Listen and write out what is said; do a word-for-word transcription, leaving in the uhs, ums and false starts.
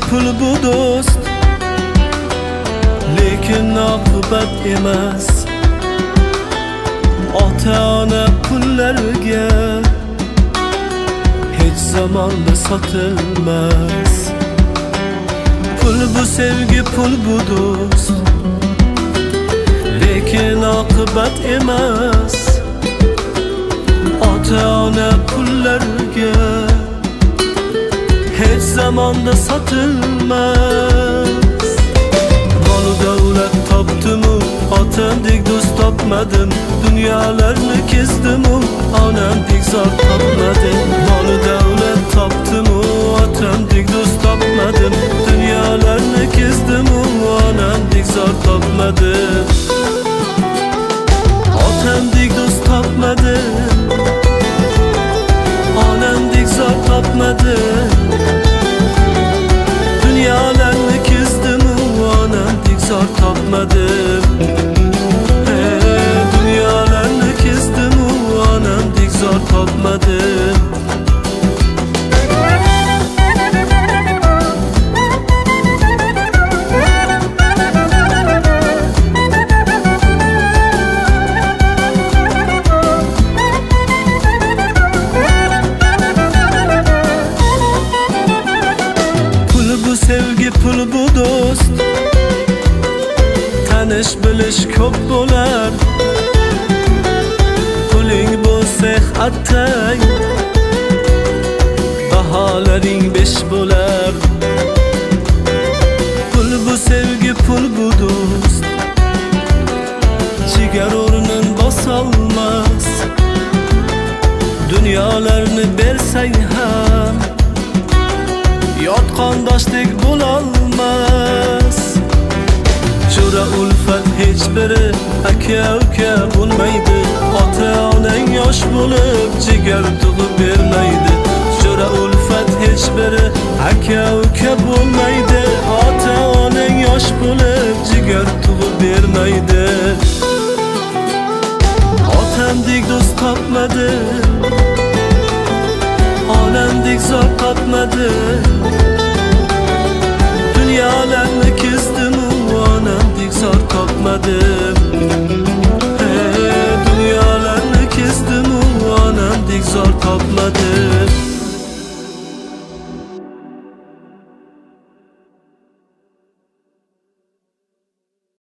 pul bu do'st, lekin oqibat emas. Ota-ona pullarga hech zamonda sotilmas. Pul bu sevgi, pul bu do'st, lekin oqibat emas. Ota-ona pullarga hech zamonda sotilmas. Mol davlat topdim-u, otamdek do'st topmadim. Dunyolarni kezdim-u, onamdek zor topmadim. Mol davlat topdim-u, otamdek do'st topmadim. Dunyolarni kezdim-u, onamdek zor topmadim. Otamdek do'st topmadim, onamdek zor topmadim. Dunyolarni kezdim-u, onamdek zor topmadim. Hey, dunyolarni kezdim-u, onamdek zor topmadim. Sevgi pul bu do'st, tanish bilish ko'p bo'lar. Puling bo'lsa attang, baholaring besh bo'lar. Pul bu sevgi, pul bu do'st, jigar o'rnin bosolmas. Dunyolarni bersang ham yot qondoshdek bo'lolmas. Jo'ra ulfat hech biri aka-uka bo'lmaydi. Ota-onang yosh bo'lib jigar tug'ib bermaydi. Jo'ra ulfat hech biri aka-uka bo'lmaydi. Ota-onang yosh bo'lib jigar tug'ib bermaydi. Otamdek do'st topmadim, onamdek zor topmadim. Dunyolarni kezdim-u, onamdek zor topmadim. Hey, dunyolarni kezdim-u, onamdek zor topmadim.